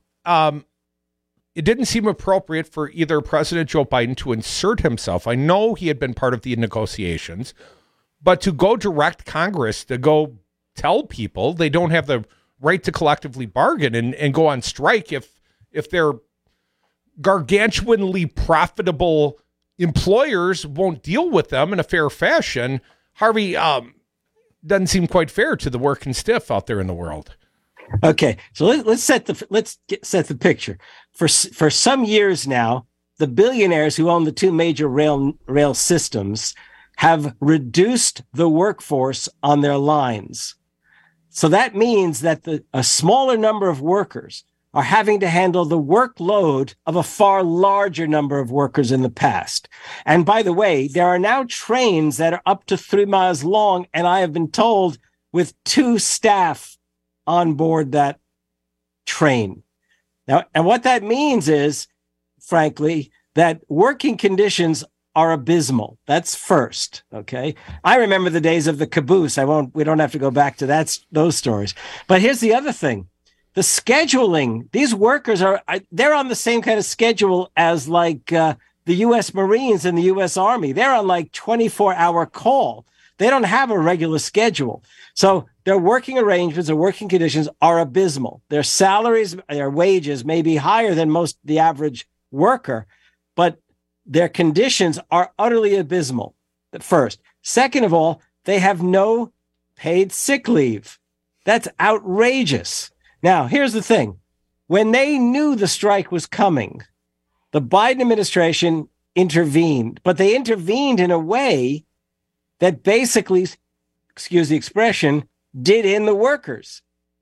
It didn't seem appropriate for either President Joe Biden to insert himself. I know he had been part of the negotiations, but to go direct Congress, to go tell people they don't have the right to collectively bargain and go on strike if their gargantuanly profitable employers won't deal with them in a fair fashion, Harvey, doesn't seem quite fair to the working stiff out there in the world. Okay, so let's set the picture. For some years now, the billionaires who own the two major rail systems have reduced the workforce on their lines. So that means that a smaller number of workers are having to handle the workload of a far larger number of workers in the past. And by the way, there are now trains that are up to 3 miles long, and I have been told with 2 staff on board that train. Now, and what that means is, frankly, that working conditions are abysmal. That's first, okay? I remember the days of the caboose. We don't have to go back to those stories. But here's the other thing. The scheduling, these workers they're on the same kind of schedule as like the U.S. Marines and the U.S. Army. They're on like 24-hour call. They don't have a regular schedule. So their working arrangements and working conditions are abysmal. Their salaries, their wages may be higher than the average worker, but their conditions are utterly abysmal, at first. Second of all, they have no paid sick leave. That's outrageous. Now, here's the thing. When they knew the strike was coming, the Biden administration intervened, but they intervened in a way that basically, excuse the expression, did in the workers.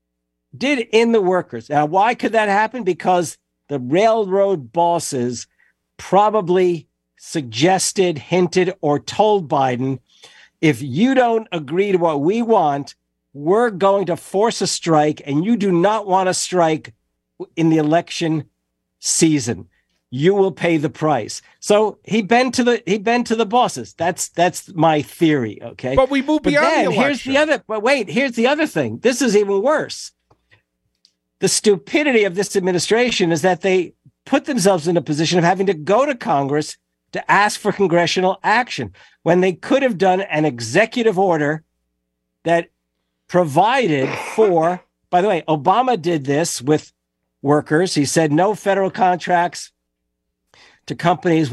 Now, why could that happen? Because the railroad bosses probably suggested, hinted, or told Biden, if you don't agree to what we want, we're going to force a strike, and you do not want to strike in the election season. You will pay the price. So he bent to the bosses. That's my theory. Okay, but we move beyond the election. Here's the other thing. This is even worse. The stupidity of this administration is that they put themselves in a position of having to go to Congress to ask for congressional action when they could have done an executive order that provided for. By the way, Obama did this with workers. He said no federal contracts to companies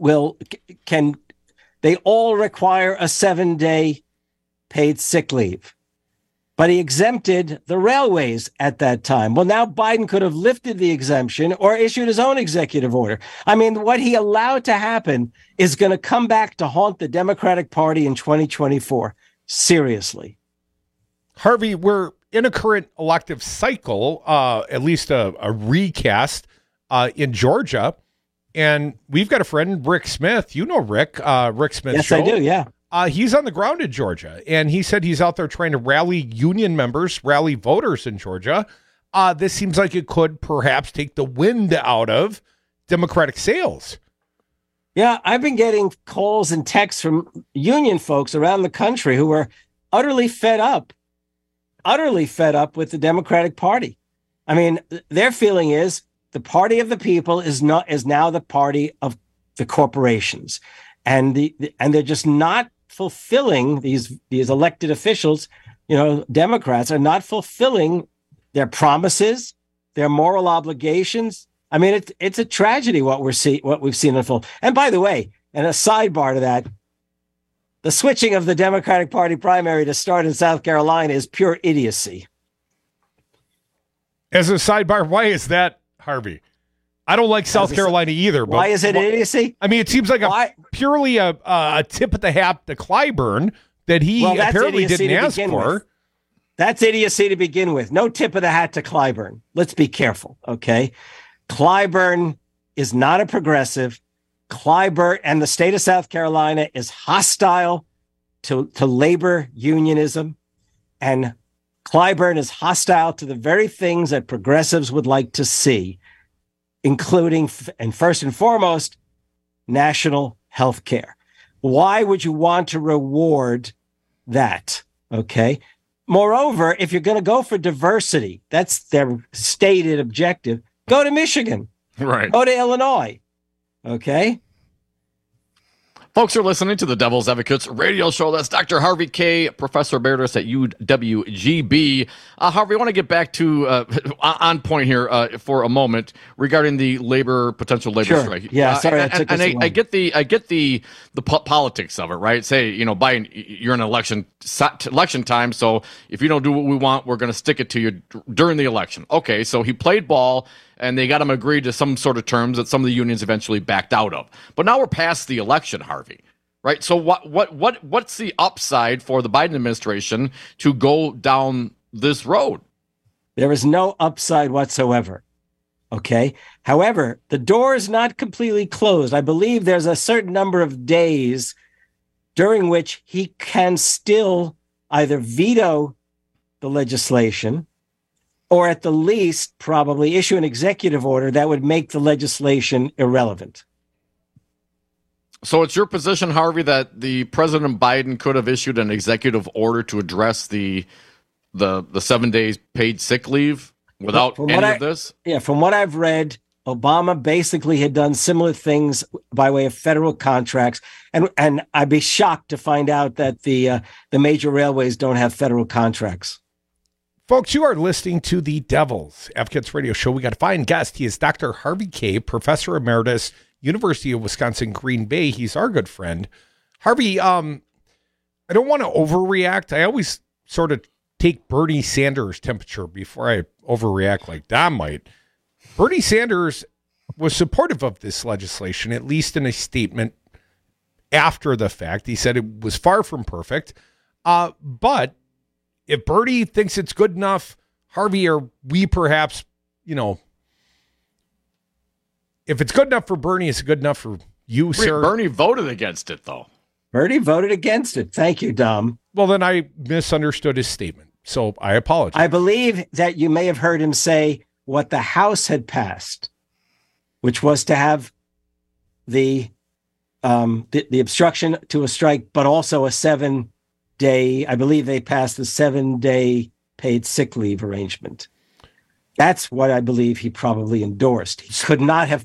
they all require a 7-day paid sick leave. But he exempted the railways at that time. Well, now Biden could have lifted the exemption or issued his own executive order. I mean, what he allowed to happen is going to come back to haunt the Democratic Party in 2024. Seriously. Harvey, we're in a current elective cycle, at least a recast in Georgia. And we've got a friend, Rick Smith. You know Rick Smith. Yes, I do, yeah. He's on the ground in Georgia, and he said he's out there trying to rally union members, rally voters in Georgia. This seems like it could perhaps take the wind out of Democratic sails. Yeah, I've been getting calls and texts from union folks around the country who are utterly fed up with the Democratic Party. I mean, their feeling is the party of the people is now the party of the corporations, and they're just not fulfilling these elected officials. Democrats are not fulfilling their promises, their moral obligations. I mean, it's a tragedy what we've seen unfold. And by the way, and a sidebar to that, the switching of the Democratic Party primary to start in South Carolina is pure idiocy. As a sidebar, why is that, Harvey? I don't like South Carolina either. But why is it idiocy? I mean, it seems like purely a tip of the hat to Clyburn that he apparently didn't ask for. That's idiocy to begin with. No tip of the hat to Clyburn. Let's be careful, okay? Clyburn is not a progressive. Clyburn and the state of South Carolina is hostile to labor unionism, and Clyburn is hostile to the very things that progressives would like to see, including, and first and foremost, national health care. Why would you want to reward that? Okay. Moreover, if you're going to go for diversity, that's their stated objective, go to Michigan. Right. Go to Illinois. Okay. Folks are listening to the Devil's Advocates radio show. That's Dr. Harvey K., Professor Emeritus at UWGB. Harvey, I want to get back to on point here for a moment regarding the potential labor strike. Yeah, sorry, I get the politics of it, right? Say, Biden, you're in election time, so if you don't do what we want, we're going to stick it to you during the election. Okay, so he played ball, and they got him agreed to some sort of terms that some of the unions eventually backed out of. But now we're past the election, Harvey, right? So what's the upside for the Biden administration to go down this road? There is no upside whatsoever. Okay. However, the door is not completely closed. I believe there's a certain number of days during which he can still either veto the legislation or at the least probably issue an executive order that would make the legislation irrelevant. So it's your position, Harvey, that the President Biden could have issued an executive order to address the 7 days paid sick leave without any of this? Yeah, from what I've read, Obama basically had done similar things by way of federal contracts, and I'd be shocked to find out that the major railways don't have federal contracts. Folks, you are listening to the Devil's Advocates radio show. We got a fine guest. He is Dr. Harvey K., Professor Emeritus, University of Wisconsin, Green Bay. He's our good friend. Harvey, I don't want to overreact. I always sort of take Bernie Sanders' temperature before I overreact like Don might. Bernie Sanders was supportive of this legislation, at least in a statement after the fact. He said it was far from perfect. But if Bernie thinks it's good enough, Harvey, or we perhaps, if it's good enough for Bernie, it's good enough for you, sir. Bernie voted against it, though. Bernie voted against it. Thank you, Dom. Well, then I misunderstood his statement, so I apologize. I believe that you may have heard him say what the House had passed, which was to have the obstruction to a strike, but also a 7-day, I believe they passed the 7-day paid sick leave arrangement. That's what I believe he probably endorsed. He could not have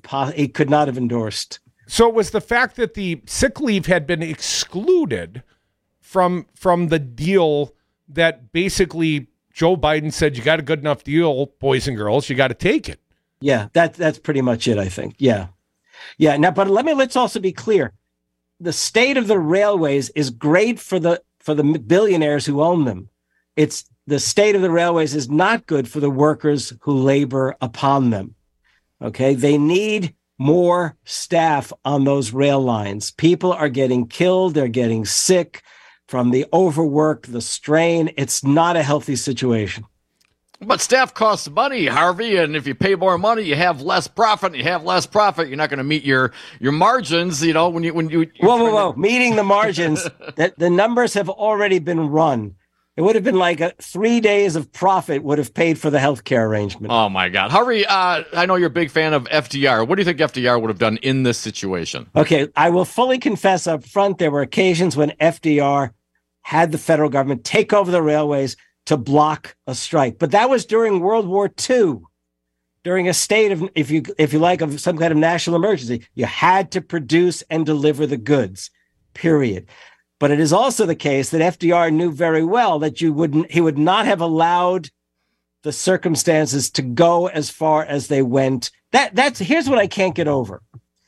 endorsed. So it was the fact that the sick leave had been excluded from the deal that basically Joe Biden said, you got a good enough deal, boys and girls, you got to take it. Yeah, that's pretty much it, I think. Yeah. Now, but let's also be clear. The state of the railways is great for the billionaires who own them. It's the state of the railways is not good for the workers who labor upon them. Okay, they need more staff on those rail lines. People are getting killed. They're getting sick from the overwork, the strain. It's not a healthy situation. But staff costs money, Harvey, and if you pay more money, you have less profit. And you have less profit, you're not going to meet your margins. When you whoa, meeting the margins. That the numbers have already been run. It would have been like 3 days of profit would have paid for the healthcare arrangement. Oh my God, Harvey! I know you're a big fan of FDR. What do you think FDR would have done in this situation? Okay, I will fully confess up front, there were occasions when FDR had the federal government take over the railways to block a strike. But that was during World War II, during a state of, if you like, of some kind of national emergency. You had to produce and deliver the goods, period. But it is also the case that FDR knew very well that he would not have allowed the circumstances to go as far as they went. Here's what I can't get over.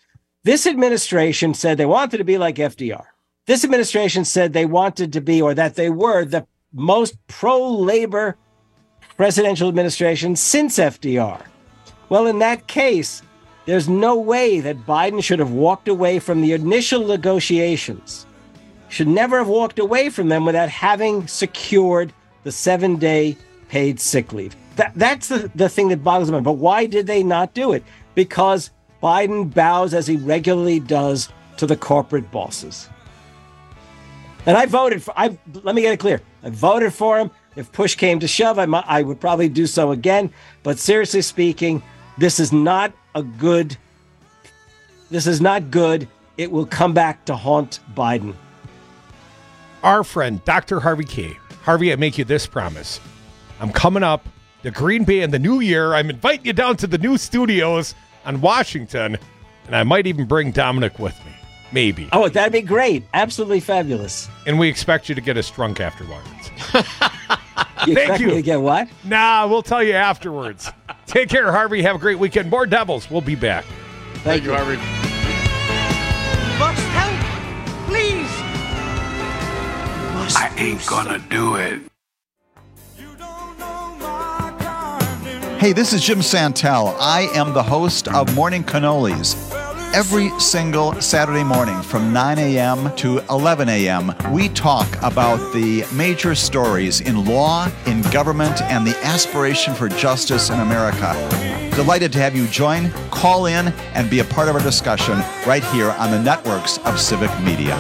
This administration said they wanted to be like FDR. This administration said they wanted to be, or that they were, the most pro-labor presidential administration since FDR. Well, in that case, there's no way that Biden should have walked away from the initial negotiations. Should never have walked away from them without having secured the 7-day paid sick leave. That's the thing that boggles my mind. But why did they not do it? Because Biden bows, as he regularly does, to the corporate bosses. And I voted for, let me get it clear. I voted for him. If push came to shove, I would probably do so again. But seriously speaking, this is not good. It will come back to haunt Biden. Our friend, Dr. Harvey K. Harvey, I make you this promise. I'm coming up to Green Bay in the new year. I'm inviting you down to the new studios on Washington, and I might even bring Dominic with me. Maybe. Oh, that'd be great. Absolutely fabulous. And we expect you to get us drunk afterwards. Thank you. Me to get what? Nah, we'll tell you afterwards. Take care, Harvey. Have a great weekend. More Devils. We'll be back. Thank you, Harvey. Must help, please. I ain't gonna do it. Hey, this is Jim Santel. I am the host of Morning Cannolis. Every single Saturday morning from 9 a.m. to 11 a.m., we talk about the major stories in law, in government, and the aspiration for justice in America. Delighted to have you join, call in, and be a part of our discussion right here on the networks of Civic Media.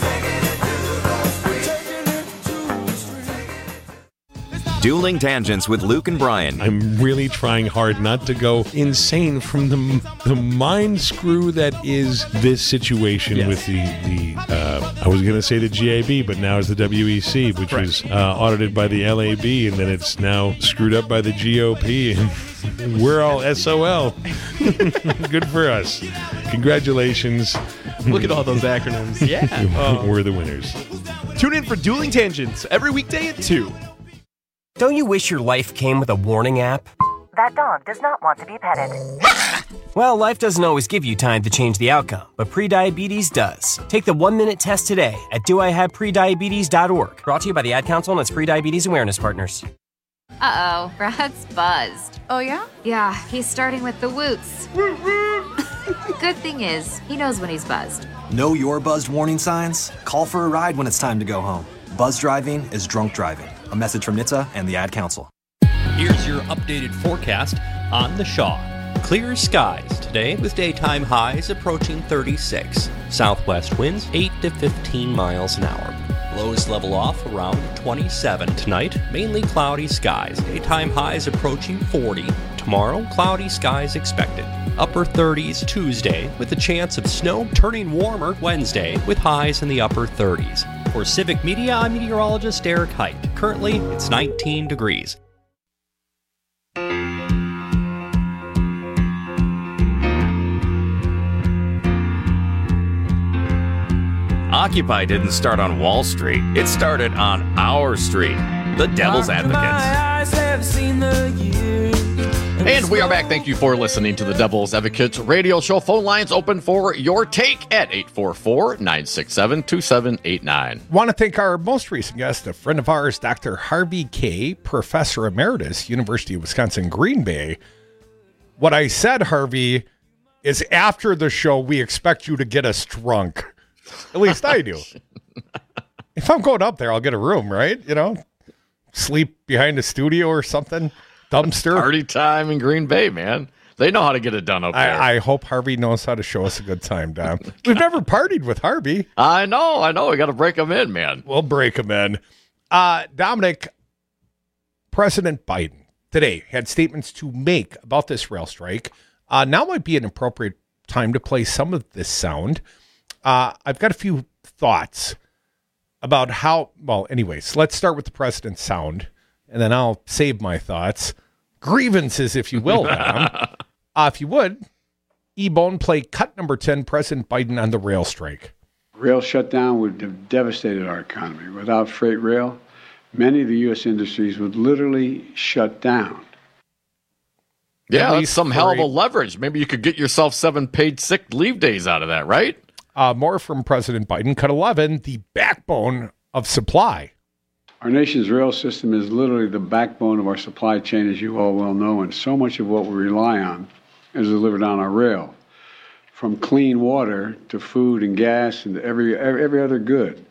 Dueling Tangents with Luke and Brian. I'm really trying hard not to go insane from the mind screw that is this situation with the I was going to say the GAB, but now it's the WEC, which was audited by the LAB, and then it's now screwed up by the GOP, and we're all SOL. Good for us. Congratulations. Look at all those acronyms. Yeah. We're the winners. Tune in for Dueling Tangents every weekday at 2. Don't you wish your life came with a warning app? That dog does not want to be petted. Well, life doesn't always give you time to change the outcome, but prediabetes does. Take the 1-minute test today at doihaveprediabetes.org. Brought to you by the Ad Council and its prediabetes awareness partners. Uh-oh, Brad's buzzed. Oh, yeah? Yeah, he's starting with the woots. Good thing is, he knows when he's buzzed. Know your buzzed warning signs? Call for a ride when it's time to go home. Buzz driving is drunk driving. A message from NHTSA and the Ad Council. Here's your updated forecast on the Shaw. Clear skies today with daytime highs approaching 36. Southwest winds 8 to 15 miles an hour. Lows level off around 27 tonight. Mainly cloudy skies. Daytime highs approaching 40. Tomorrow, cloudy skies expected. Upper 30s Tuesday with a chance of snow, turning warmer Wednesday with highs in the upper 30s. For Civic Media, I'm meteorologist Derek Height. Currently, it's 19 degrees. Occupy didn't start on Wall Street. It started on our street. The Devil's Advocates. And we are back. Thank you for listening to the Devil's Advocates radio show. Phone lines open for your take at 844-967-2789. Want to thank our most recent guest, a friend of ours, Dr. Harvey Kaye, Professor Emeritus, University of Wisconsin, Green Bay. What I said, Harvey, is after the show, we expect you to get us drunk. At least I do. If I'm going up there, I'll get a room, right? You know, sleep behind a studio or something. Dumpster. Party time in Green Bay, man. They know how to get it done up there. I hope Harvey knows how to show us a good time, Dom. We've never partied with Harvey. I know. We got to break him in, man. We'll break him in. Dominic, President Biden today had statements to make about this rail strike. Now might be an appropriate time to play some of this sound. I've got a few thoughts about how, well, anyways, let's start with the president's sound, and then I'll save my thoughts. Grievances, if you will, Dom. If you would, E-Bone, play cut number 10, President Biden on the rail strike. Rail shutdown would have devastated our economy. Without freight rail, many of the U.S. industries would literally shut down. Yeah, that's some hell of a leverage. Maybe you could get yourself 7 paid sick leave days out of that, right? More from President Biden. Cut 11, the backbone of supply. Our nation's rail system is literally the backbone of our supply chain, as you all well know, and so much of what we rely on is delivered on our rail, from clean water to food and gas and every other good.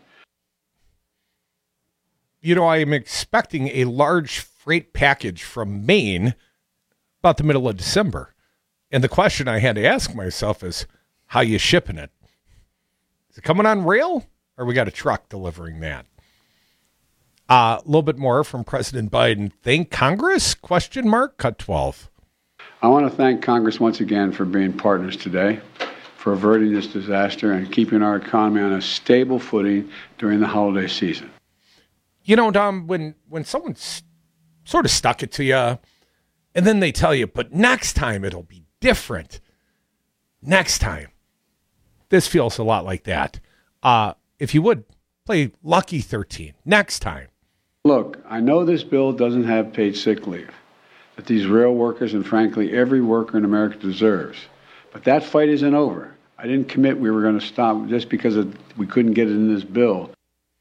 You know, I am expecting a large freight package from Maine about the middle of December. And the question I had to ask myself is, how you shipping it? Is it coming on rail, or we got a truck delivering that? A little bit more from President Biden. Thank Congress? ? Cut 12. I want to thank Congress once again for being partners today, for averting this disaster and keeping our economy on a stable footing during the holiday season. You know, Dom, when someone's sort of stuck it to you, and then they tell you, but next time it'll be different. Next time. This feels a lot like that. If you would, play Lucky 13. Next time. Look, I know this bill doesn't have paid sick leave that these rail workers and frankly every worker in America deserves. But that fight isn't over. I didn't commit we were going to stop just because we couldn't get it in this bill.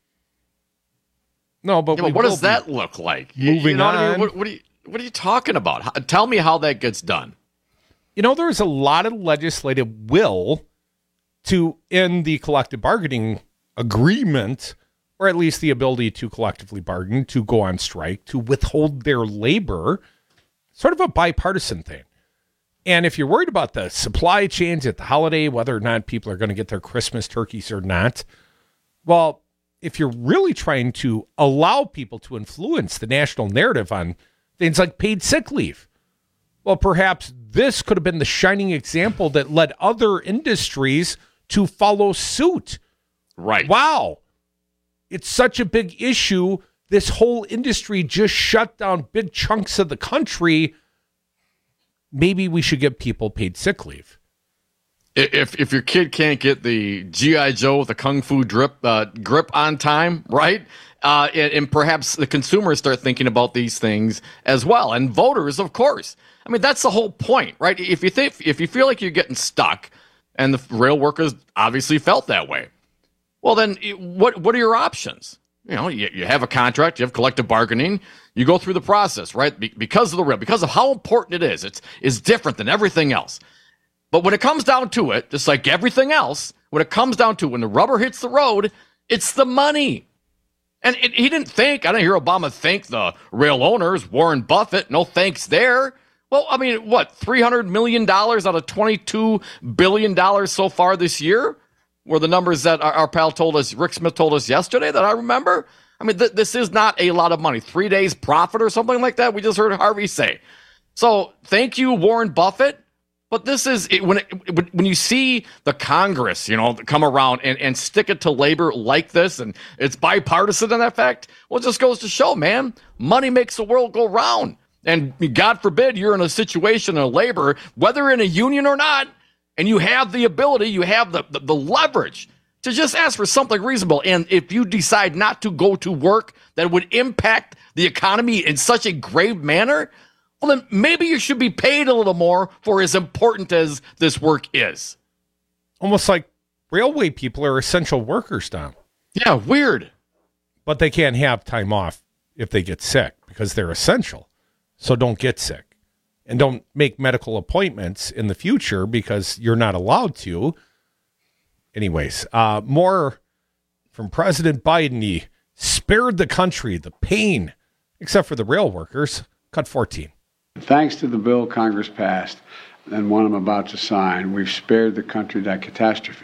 No, but what does that look like? Moving on. on. I mean, what are you talking about? Tell me how that gets done. You know, there's a lot of legislative will to end the collective bargaining agreement, or at least the ability to collectively bargain, to go on strike, to withhold their labor, sort of a bipartisan thing. And if you're worried about the supply chains at the holiday, whether or not people are going to get their Christmas turkeys or not, well, if you're really trying to allow people to influence the national narrative on things like paid sick leave, well, perhaps this could have been the shining example that led other industries to follow suit. Right. Wow. It's such a big issue. This whole industry just shut down big chunks of the country. Maybe we should give people paid sick leave. If your kid can't get the G.I. Joe with the Kung Fu grip on time, right? And perhaps the consumers start thinking about these things as well. And voters, of course. I mean, that's the whole point, right? If you feel like you're getting stuck, and the rail workers obviously felt that way, well, then what are your options? You have a contract, you have collective bargaining, you go through the process, right? Because of the rail, because of how important it is. It's different than everything else. But when it comes down to it, just like everything else, when it comes down to when the rubber hits the road, it's the money. And he didn't think, I didn't hear Obama thank the rail owners, Warren Buffett, no thanks there. Well, I mean, what, $300 million out of $22 billion so far this year? Were the numbers that our pal told us, Rick Smith told us yesterday that I remember? I mean, this is not a lot of money. 3 days profit or something like that, we just heard Harvey say. So thank you, Warren Buffett. But this is, when you see the Congress, come around and stick it to labor like this, and it's bipartisan in that fact, well, it just goes to show, man, money makes the world go round. And God forbid you're in a situation of labor, whether in a union or not, and you have the ability, you have the leverage to just ask for something reasonable. And if you decide not to go to work that would impact the economy in such a grave manner, well, then maybe you should be paid a little more for as important as this work is. Almost like railway people are essential workers, Tom. Yeah, weird. But they can't have time off if they get sick because they're essential. So don't get sick. And don't make medical appointments in the future because you're not allowed to. Anyways, more from President Biden. He spared the country the pain, except for the rail workers. Cut 14. Thanks to the bill Congress passed and one I'm about to sign, we've spared the country that catastrophe.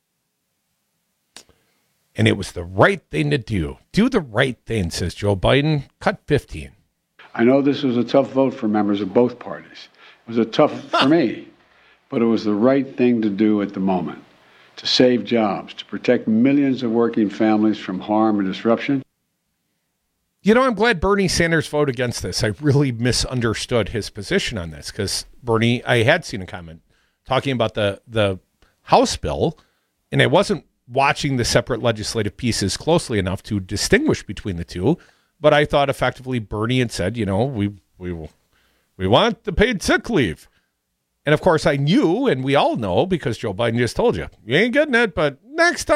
And it was the right thing to do. Do the right thing, says Joe Biden. Cut 15. I know this was a tough vote for members of both parties. It was a tough for me, but it was the right thing to do at the moment, to save jobs, to protect millions of working families from harm and disruption. I'm glad Bernie Sanders voted against this. I really misunderstood his position on this because Bernie, I had seen a comment talking about the House bill, and I wasn't watching the separate legislative pieces closely enough to distinguish between the two. But I thought effectively Bernie had said, we want the paid sick leave. And of course I knew, and we all know because Joe Biden just told you ain't getting it, but next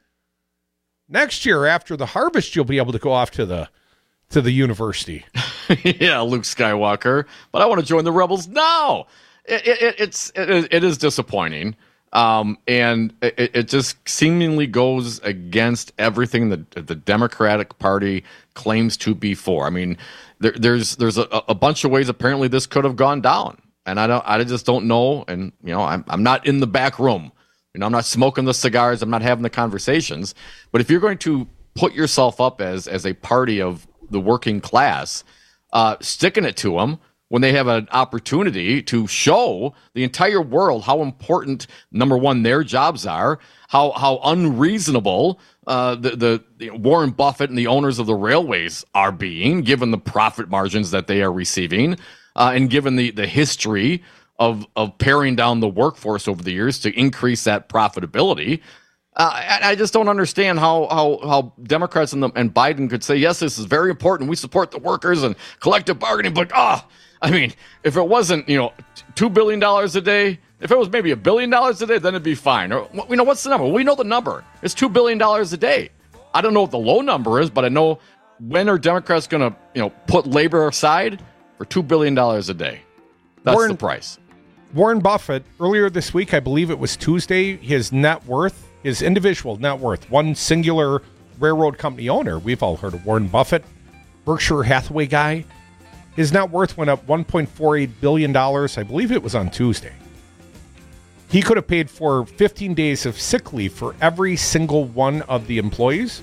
year after the harvest, you'll be able to go off to the university. Yeah, Luke Skywalker. But I want to join the rebels now. It is disappointing. And it just seemingly goes against everything that the Democratic Party claims to be for. I mean, there's a bunch of ways apparently this could have gone down, and I just don't know. And I'm not in the back room. I'm not smoking the cigars. I'm not having the conversations. But if you're going to put yourself up as a party of the working class, sticking it to them when they have an opportunity to show the entire world how important, number one, their jobs are, how unreasonable the Warren Buffett and the owners of the railways are being, given the profit margins that they are receiving, and given the history of paring down the workforce over the years to increase that profitability. I just don't understand how Democrats and Biden could say, yes, this is very important. We support the workers and collective bargaining, but I mean, if it wasn't, $2 billion a day, if it was maybe $1 billion a day, then it'd be fine. Or, what's the number? We know the number. It's $2 billion a day. I don't know what the low number is, but I know when are Democrats going to, put labor aside for $2 billion a day? That's the price. Warren Buffett, earlier this week, I believe it was Tuesday, his individual net worth, one singular railroad company owner. We've all heard of Warren Buffett, Berkshire Hathaway guy. His net worth went up $1.48 billion. I believe it was on Tuesday. He could have paid for 15 days of sick leave for every single one of the employees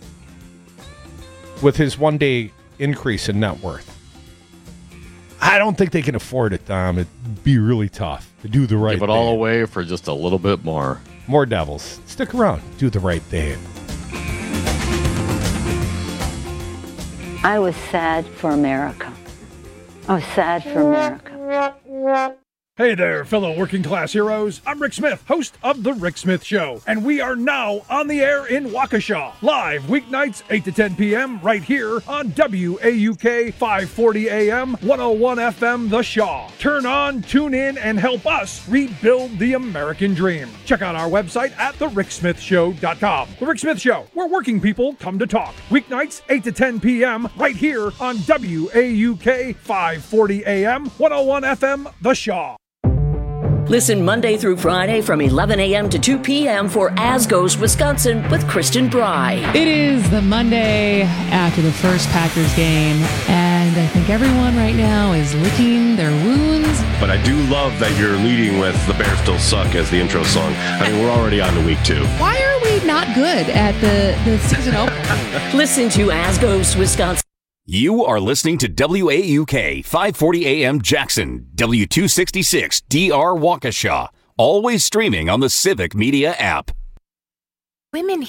with his 1 day increase in net worth. I don't think they can afford it, Tom. It'd be really tough to do the right thing. Give it all away for just a little bit more. More devils. Stick around. Do the right thing. I was sad for America. I was sad for America. Hey there, fellow working class heroes. I'm Rick Smith, host of The Rick Smith Show, and we are now on the air in Waukesha, live weeknights 8 to 10 p.m. right here on WAUK 540 AM, 101 FM, The Shaw. Turn on, tune in, and help us rebuild the American dream. Check out our website at thericksmithshow.com. The Rick Smith Show, where working people come to talk. Weeknights 8 to 10 p.m. right here on WAUK 540 AM, 101 FM, The Shaw. Listen Monday through Friday from 11 a.m. to 2 p.m. for As Goes Wisconsin with Kristen Bry. It is the Monday after the first Packers game, and I think everyone right now is licking their wounds. But I do love that you're leading with The Bears Still Suck as the intro song. I mean, we're already on to week 2. Why are we not good at the season opener? Listen to As Goes Wisconsin. You are listening to WAUK 540 AM Jackson, W266 DR Waukesha, always streaming on the Civic Media app. Women